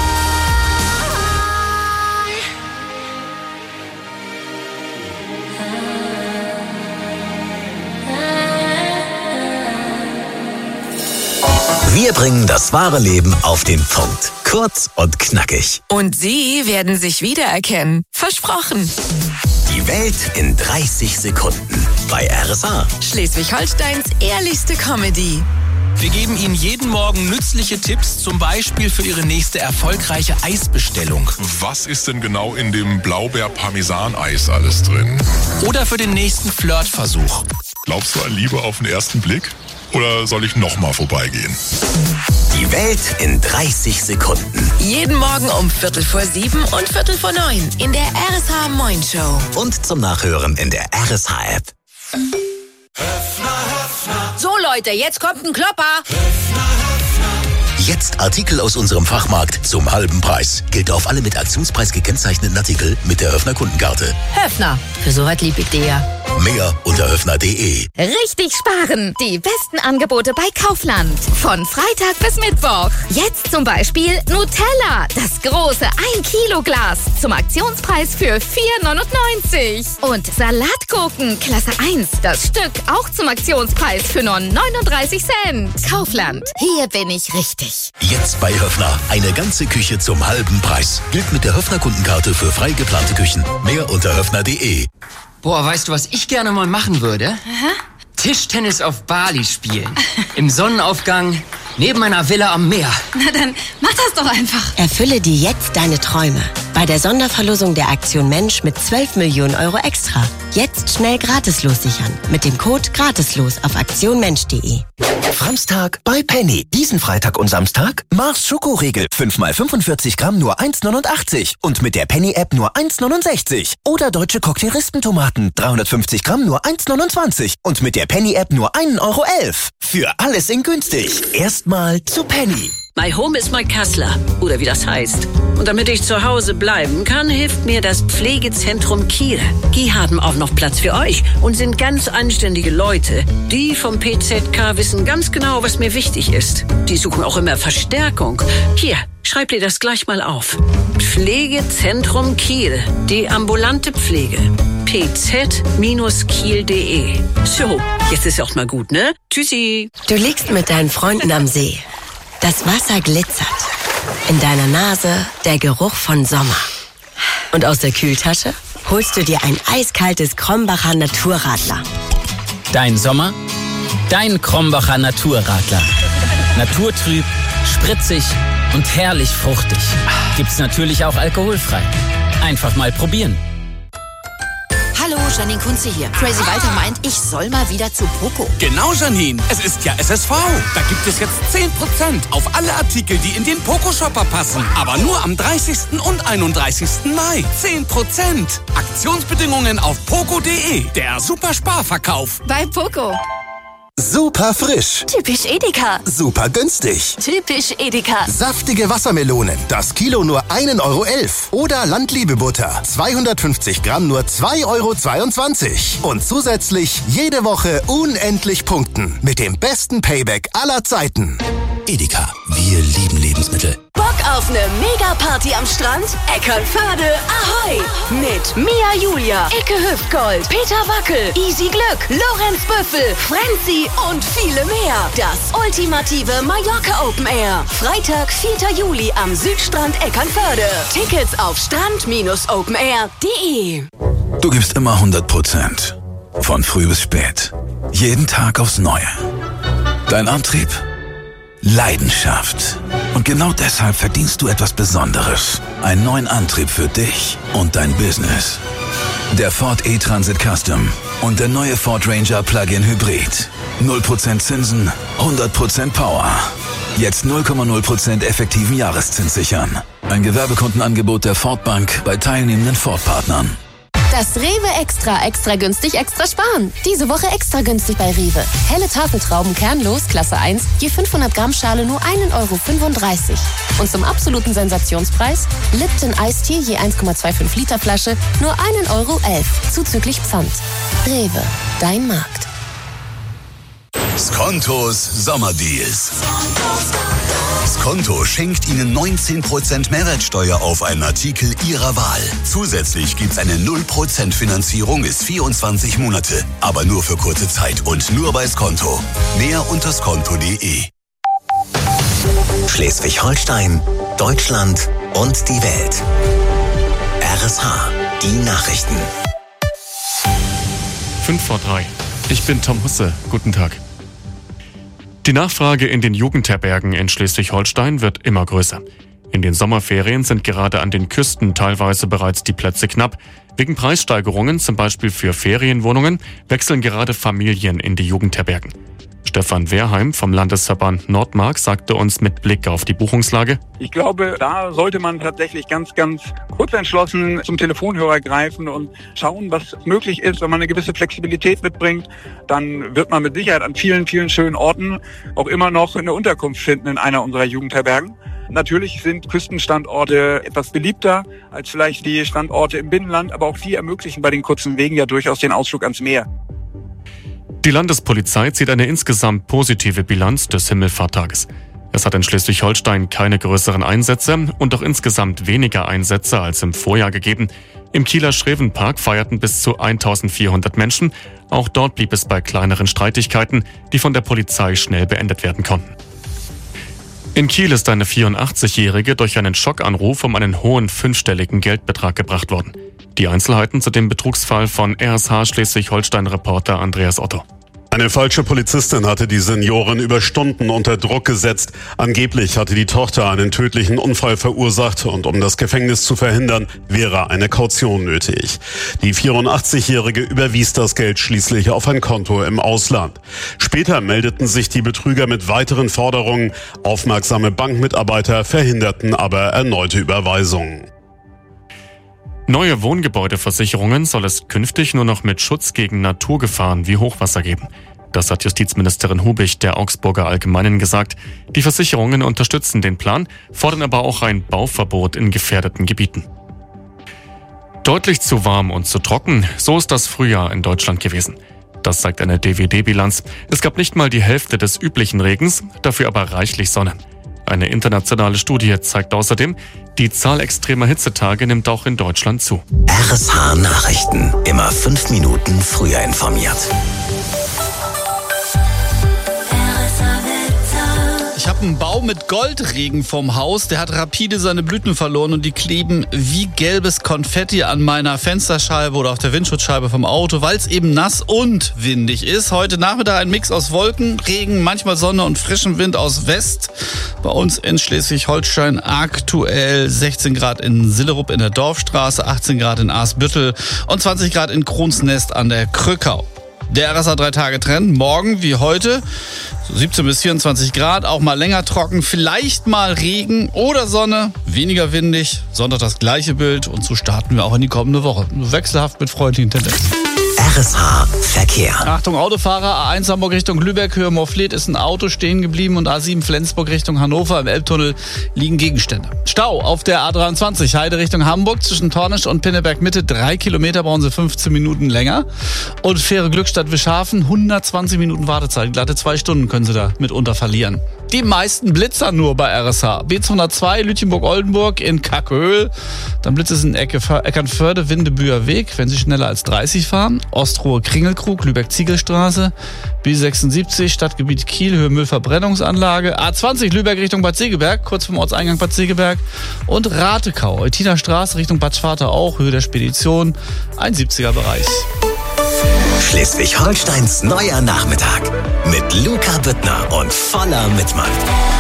Wir bringen das wahre Leben auf den Punkt. Kurz und knackig. Und Sie werden sich wiedererkennen. Versprochen. Die Welt in 30 Sekunden. Bei RSA. Schleswig-Holsteins ehrlichste Comedy. Wir geben Ihnen jeden Morgen nützliche Tipps, zum Beispiel für Ihre nächste erfolgreiche Eisbestellung. Was ist denn genau in dem Blaubeer-Parmesan-Eis alles drin? Oder für den nächsten Flirtversuch. Glaubst du an Liebe auf den ersten Blick? Oder soll ich nochmal vorbeigehen? Die Welt in 30 Sekunden. Jeden Morgen um 7:15 und 8:45 in der RSH Moin Show. Und zum Nachhören in der RSH-App. So Leute, jetzt kommt ein Klopper. Jetzt Artikel aus unserem Fachmarkt zum halben Preis. Gilt auf alle mit Aktionspreis gekennzeichneten Artikel mit der Höfner Kundenkarte. Höfner, für so was lieb ich dir ja. Mehr unter höfner.de. Richtig sparen. Die besten Angebote bei Kaufland. Von Freitag bis Mittwoch. Jetzt zum Beispiel Nutella. Das große 1-Kilo-Glas. Zum Aktionspreis für 4,99. Und Salatgurken Klasse 1. Das Stück auch zum Aktionspreis für nur 39 Cent. Kaufland. Hier bin ich richtig. Jetzt bei Höfner. Eine ganze Küche zum halben Preis. Gilt mit der Höfner Kundenkarte für frei geplante Küchen. Mehr unter höfner.de. Boah, weißt du, was ich gerne mal machen würde? Aha. Tischtennis auf Bali spielen. Im Sonnenaufgang, neben einer Villa am Meer. Na dann mach das doch einfach. Erfülle dir jetzt deine Träume. Bei der Sonderverlosung der Aktion Mensch mit 12 Millionen Euro extra. Jetzt schnell gratis lossichern. Mit dem Code GRATISLOS auf aktionmensch.de. Framstag bei Penny. Diesen Freitag und Samstag Mars Schokoriegel. 5x45 Gramm nur 1,89. Und mit der Penny-App nur 1,69. Oder deutsche Cocktail-Rispentomaten. 350 Gramm nur 1,29. Und mit der Penny-App nur 1,11 Euro. Für alles in günstig. Erstmal zu Penny. My Home is my Kassler, oder wie das heißt. Und damit ich zu Hause bleiben kann, hilft mir das Pflegezentrum Kiel. Die haben auch noch Platz für euch und sind ganz anständige Leute. Die vom PZK wissen ganz genau, was mir wichtig ist. Die suchen auch immer Verstärkung. Hier, schreib dir das gleich mal auf. Pflegezentrum Kiel, die ambulante Pflege. pz-kiel.de. So, jetzt ist auch mal gut, ne? Tschüssi. Du liegst mit deinen Freunden am See. Das Wasser glitzert. In deiner Nase der Geruch von Sommer. Und aus der Kühltasche holst du dir ein eiskaltes Krombacher Naturradler. Dein Sommer? Dein Krombacher Naturradler. Naturtrüb, spritzig und herrlich fruchtig. Gibt's natürlich auch alkoholfrei. Einfach mal probieren. Hallo, Janine Kunze hier. Crazy Walter meint, ich soll mal wieder zu Poco. Genau, Janine. Es ist ja SSV. Da gibt es jetzt 10% auf alle Artikel, die in den Poco-Shopper passen. Aber nur am 30. und 31. Mai. 10%. Aktionsbedingungen auf poco.de. Der Super-Sparverkauf. Bei Poco. Super frisch. Typisch Edeka. Super günstig. Typisch Edeka. Saftige Wassermelonen. Das Kilo nur 1,11 Euro. Oder Landliebe-Butter. 250 Gramm nur 2,22 Euro. Und zusätzlich jede Woche unendlich punkten. Mit dem besten Payback aller Zeiten. Edeka. Wir lieben Lebensmittel. Bock auf eine Mega-Party am Strand? Eckernförde, ahoi! Mit Mia Julia, Icke Hüftgold, Peter Wackel, Easy Glück, Lorenz Büffel, Frenzy und viele mehr. Das ultimative Mallorca Open Air. Freitag, 4. Juli am Südstrand Eckernförde. Tickets auf strand-openair.de. Du gibst immer 100%. Von früh bis spät. Jeden Tag aufs Neue. Dein Antrieb? Leidenschaft. Und genau deshalb verdienst du etwas Besonderes. Einen neuen Antrieb für dich und dein Business. Der Ford E-Transit Custom und der neue Ford Ranger Plug-in Hybrid. 0% Zinsen, 100% Power. Jetzt 0,0% effektiven Zinszins sichern. Ein Gewerbekundenangebot der Ford Bank bei teilnehmenden Ford-Partnern. Das Rewe extra günstig, extra sparen. Diese Woche extra günstig bei Rewe. Helle Tafeltrauben kernlos, Klasse 1, je 500 Gramm Schale nur 1,35 Euro. Und zum absoluten Sensationspreis Lipton Iced Tea je 1,25 Liter Flasche nur 1,11 Euro, zuzüglich Pfand. Rewe, dein Markt. Skontos Sommerdeals. Skonto schenkt Ihnen 19% Mehrwertsteuer auf einen Artikel Ihrer Wahl. Zusätzlich gibt's eine 0% Finanzierung bis 24 Monate. Aber nur für kurze Zeit und nur bei Skonto. Mehr unter skonto.de. Schleswig-Holstein, Deutschland und die Welt. RSH, die Nachrichten. 5:03. Ich bin Tom Husse. Guten Tag. Die Nachfrage in den Jugendherbergen in Schleswig-Holstein wird immer größer. In den Sommerferien sind gerade an den Küsten teilweise bereits die Plätze knapp. Wegen Preissteigerungen, zum Beispiel für Ferienwohnungen, wechseln gerade Familien in die Jugendherbergen. Stefan Wehrheim vom Landesverband Nordmark sagte uns mit Blick auf die Buchungslage: Ich glaube, da sollte man tatsächlich ganz kurzentschlossen zum Telefonhörer greifen und schauen, was möglich ist. Wenn man eine gewisse Flexibilität mitbringt, dann wird man mit Sicherheit an vielen schönen Orten auch immer noch eine Unterkunft finden in einer unserer Jugendherbergen. Natürlich sind Küstenstandorte etwas beliebter als vielleicht die Standorte im Binnenland, aber auch die ermöglichen bei den kurzen Wegen ja durchaus den Ausflug ans Meer. Die Landespolizei zieht eine insgesamt positive Bilanz des Himmelfahrttages. Es hat in Schleswig-Holstein keine größeren Einsätze und auch insgesamt weniger Einsätze als im Vorjahr gegeben. Im Kieler Schrevenpark feierten bis zu 1400 Menschen. Auch dort blieb es bei kleineren Streitigkeiten, die von der Polizei schnell beendet werden konnten. In Kiel ist eine 84-Jährige durch einen Schockanruf um einen hohen 5-stelligen Geldbetrag gebracht worden. Die Einzelheiten zu dem Betrugsfall von RSH Schleswig-Holstein-Reporter Andreas Otto. Eine falsche Polizistin hatte die Seniorin über Stunden unter Druck gesetzt. Angeblich hatte die Tochter einen tödlichen Unfall verursacht und um das Gefängnis zu verhindern, wäre eine Kaution nötig. Die 84-Jährige überwies das Geld schließlich auf ein Konto im Ausland. Später meldeten sich die Betrüger mit weiteren Forderungen. Aufmerksame Bankmitarbeiter verhinderten aber erneute Überweisungen. Neue Wohngebäudeversicherungen soll es künftig nur noch mit Schutz gegen Naturgefahren wie Hochwasser geben. Das hat Justizministerin Hubig der Augsburger Allgemeinen gesagt. Die Versicherungen unterstützen den Plan, fordern aber auch ein Bauverbot in gefährdeten Gebieten. Deutlich zu warm und zu trocken, so ist das Frühjahr in Deutschland gewesen. Das zeigt eine DWD-Bilanz. Es gab nicht mal die Hälfte des üblichen Regens, dafür aber reichlich Sonne. Eine internationale Studie zeigt außerdem, die Zahl extremer Hitzetage nimmt auch in Deutschland zu. RSH Nachrichten. Immer 5 Minuten früher informiert. Ich habe einen Baum mit Goldregen vorm Haus, der hat rapide seine Blüten verloren und die kleben wie gelbes Konfetti an meiner Fensterscheibe oder auf der Windschutzscheibe vom Auto, weil es eben nass und windig ist. Heute Nachmittag ein Mix aus Wolken, Regen, manchmal Sonne und frischem Wind aus West. Bei uns in Schleswig-Holstein aktuell 16 Grad in Sillerup in der Dorfstraße, 18 Grad in Aasbüttel und 20 Grad in Kronsnest an der Krückau. Der RSA 3-Tage-Trend, morgen wie heute, so 17 bis 24 Grad, auch mal länger trocken, vielleicht mal Regen oder Sonne, weniger windig, Sonntag das gleiche Bild und so starten wir auch in die kommende Woche. Wechselhaft mit freundlichen Tendenzen. RSH Verkehr. Achtung Autofahrer, A1 Hamburg Richtung Lübeck, Höhe Morfleet ist ein Auto stehen geblieben und A7 Flensburg Richtung Hannover im Elbtunnel liegen Gegenstände. Stau auf der A23 Heide Richtung Hamburg zwischen Tornisch und Pinneberg Mitte, 3 Kilometer, brauchen Sie 15 Minuten länger. Und Fähre Glückstadt Wischhafen, 120 Minuten Wartezeit, glatte 2 Stunden können Sie da mitunter verlieren. Die meisten Blitzer nur bei RSH. B202 Lütjenburg-Oldenburg in Kackhöhl. Dann blitzt es in Eckernförde, Windebüher Weg, wenn Sie schneller als 30 fahren. Ostruhe Kringelkrug, Lübeck-Ziegelstraße. B76 Stadtgebiet Kiel, Höhe Müllverbrennungsanlage. A20 Lübeck Richtung Bad Segeberg, kurz vom Ortseingang Bad Segeberg. Und Ratekau, Eutiner Straße Richtung Bad Schwartau auch, Höhe der Spedition, 71er Bereich. Schleswig-Holsteins neuer Nachmittag mit Luca Büttner und voller Mitmacht.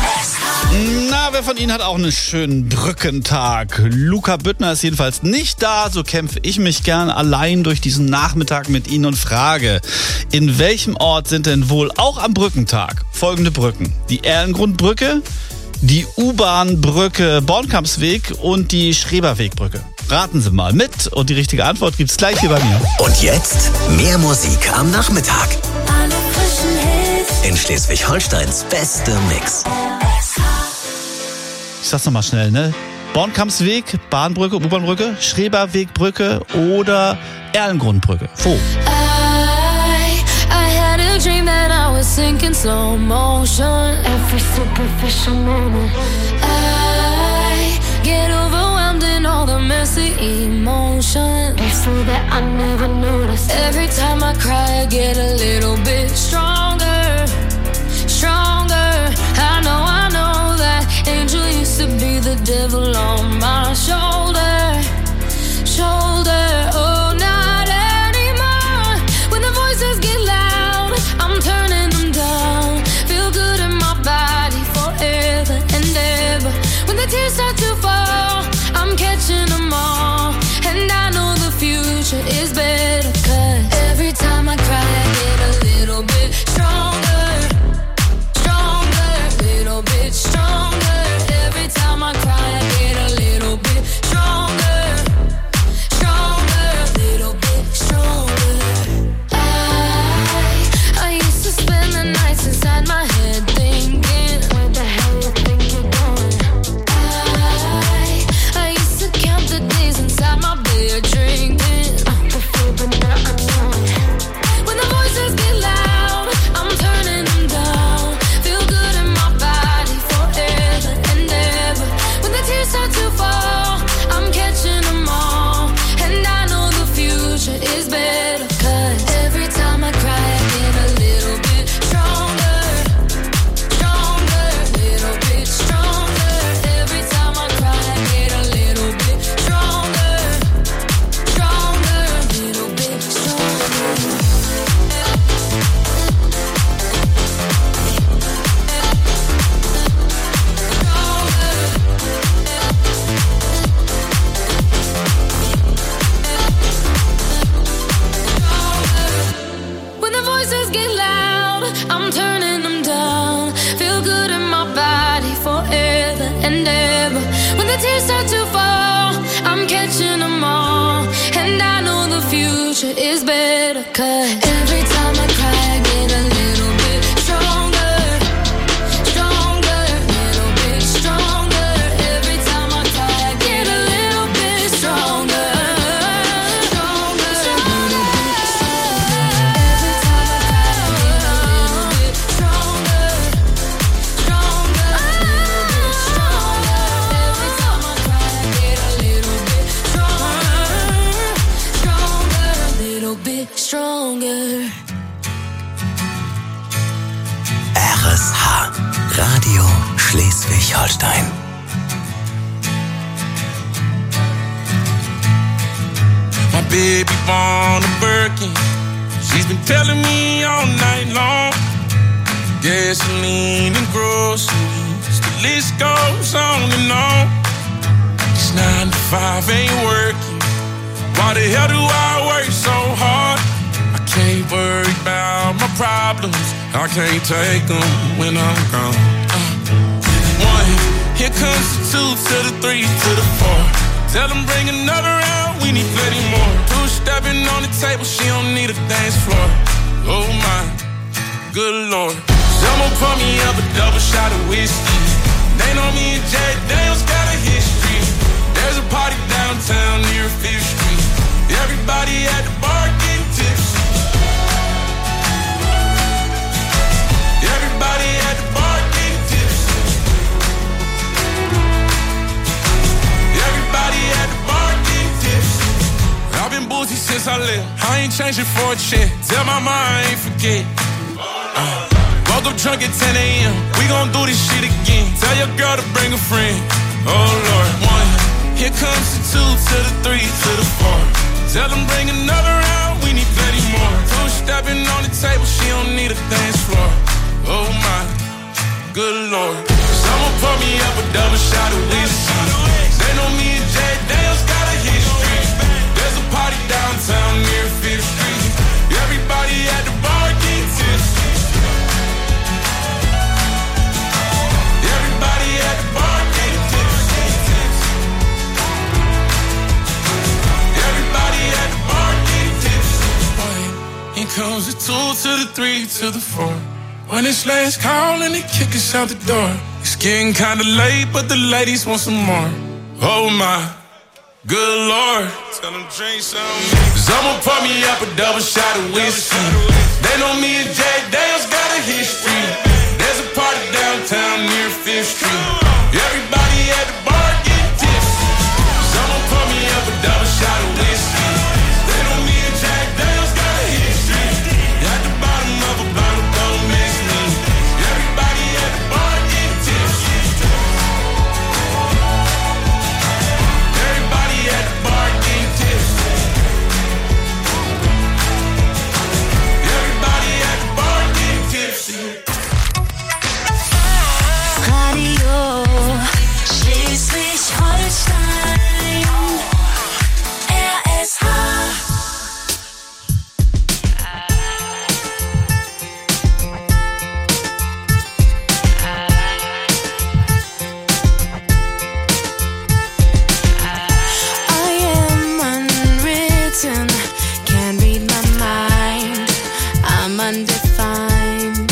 Na, wer von Ihnen hat auch einen schönen Brückentag? Luca Büttner ist jedenfalls nicht da, so kämpfe ich mich gern allein durch diesen Nachmittag mit Ihnen und frage, in welchem Ort sind denn wohl auch am Brückentag folgende Brücken? Die Erlengrundbrücke, die U-Bahn-Brücke Bornkampsweg und die Schreberwegbrücke. Raten Sie mal mit und die richtige Antwort gibt's gleich hier bei mir. Und jetzt mehr Musik am Nachmittag. In Schleswig-Holsteins beste Mix. Ich sag's nochmal schnell, ne? Bornkampsweg, Bahnbrücke, U-Bahn-Brücke, Schreberwegbrücke oder Erlengrundbrücke. Wo? I had a dream that I was sinking slow motion. Every superficial moment. I get overwhelmed in all the messy emotions. So that I never noticed. Every time I cry, I get a little bit stronger, stronger. I know that angel used to be the devil on my shoulder, shoulder. Oh, not anymore. When the voices get loud, I'm turning them down. Feel good in my body forever and ever. When the tears start to fall, I'm catching them all. And I know the future is better. 'Cause every time I cry, I get a little bit stronger, stronger, little bit stronger. Every time I cry, I get a little voices get loud, I'm turning them down. Feel good in my body forever and ever. When the tears start to fall, I'm catching them all. And I know the future is better, 'cause every time I cry I get a little bit stronger. Stronger, little bit stronger. Every time I cry I get a little bit stronger. Stronger, little bit stronger. Every time I cry I get a little bit stronger. Stronger, little bit stronger. Every time I cry I get a little bit stronger. Stronger, little bit stronger. RSH, Radio Schleswig-Holstein. My baby born a Birkin. She's been telling me all night long. Gasoline and groceries, the list goes on and on. This 9 to 5 ain't working. Why the hell do I work so hard? I can't worry about my problems. I can't take them when I'm gone. 1, here comes the 2 to the 3 to the 4. Tell them bring another round, we need plenty more. 2 stepping on the table, she don't need a dance floor. Oh my, good Lord. Someone pour me up a double shot of whiskey. They know me and Jack Daniels got a history. There's a party downtown near 5th Street. Everybody at the bar getting tipsy. Everybody at the bar getting tipsy. Everybody at the bar getting tipsy. I've been boozy since I left. I ain't changing for a check. Tell my mom I ain't forget. Woke up drunk at 10 a.m. We gon' do this shit again. Tell your girl to bring a friend. Oh Lord. 1, here comes the 2 to the 3 to the 4. Tell them bring another round, we need plenty more. 2 stepping on the table, she don't need a dance floor. Oh my, good Lord. Someone pour me up a double shot of whiskey. They know me and Jack Daniels got a history. There's a party downtown near 5th Street. Everybody at the bar getting tipsy. Everybody at the bar getting tipsy. Everybody at the bar getting tipsy. Here comes the 2 to the 3 to the 4. When it's last call and they kick us out the door. It's getting kinda late, but the ladies want some more. Oh my, good Lord. Tell them drink some. Someone pour me up a double shot of whiskey. They know me and Jack Daniels got a history. There's a party downtown near 5th Street. Everybody at the bar getting tipsy. Someone pour me up a double shot of whiskey. They know me and Jack Daniels got a history. At the bottom of a bottle, don't miss me. Everybody at the bar getting tipsy. Everybody at the bar getting tipsy. Everybody at the bar getting tipsy. Radio Schleswig-Holstein. RSH. I am unwritten, can't read my mind. I'm undefined.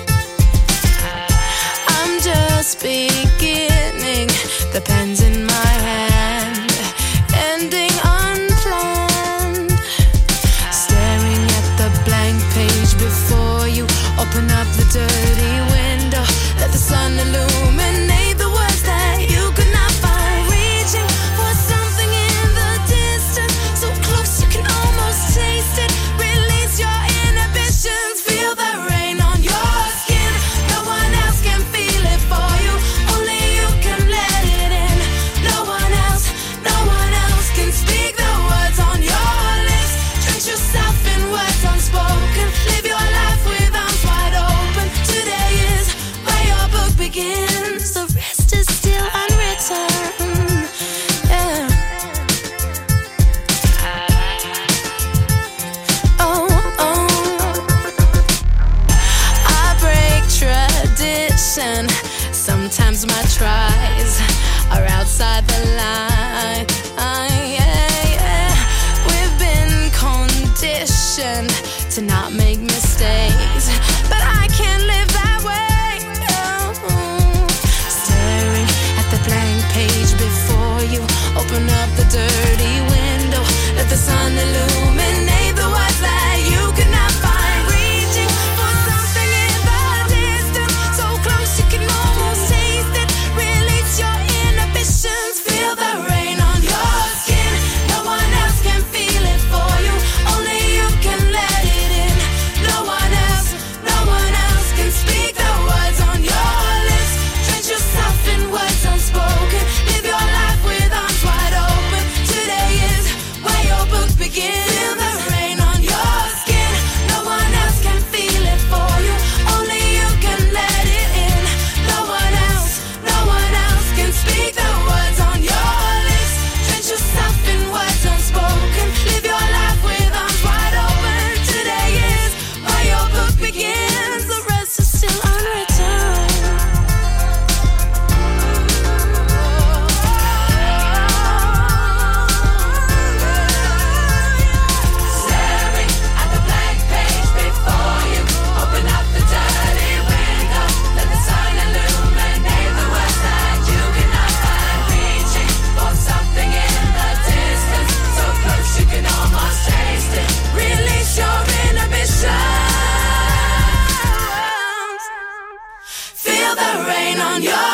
I'm just beginning, the pen's in my hand, ending unplanned. Staring at the blank page before you, open up the dirty window, let the sun illuminate the words that you could not find. Reaching for something in the distance, so close you can almost taste it. Release your inhibitions, feel the rain on your skin. No one else can feel it for you, only you can let it in. No one else can speak the words on your lips. Drench yourself in words unspoken, live your life with arms wide open. Today is where your book begins. The lose my tries are outside the line. We've been conditioned to not make mistakes, but I can't live that way. No. Staring at the blank page before you, open up the dirty window, let the sun illuminate the words that you could not find. Reaching for something in the distance, so close you can almost taste it. Release your inhibitions, feel the rain on your skin. No one else can feel it for you, only you can let it in. No one else can speak the words on your lips. Drench yourself in words unspoken, live your life with arms wide open. Today is where your book begins. Feel the rain on your skin, no one else can feel it for you, only you can let it in. No one else can speak the words on your lips. Drench yourself in words unspoken, live your life with arms wide open. Today is where your book begins, the rest is still unwritten. Staring at the blank page before you, open up the dirty window, let the sun illuminate the words that you cannot find. Reaching for something in the distance, so close you can almost taste it. Release your inhibitions, feel the rain on your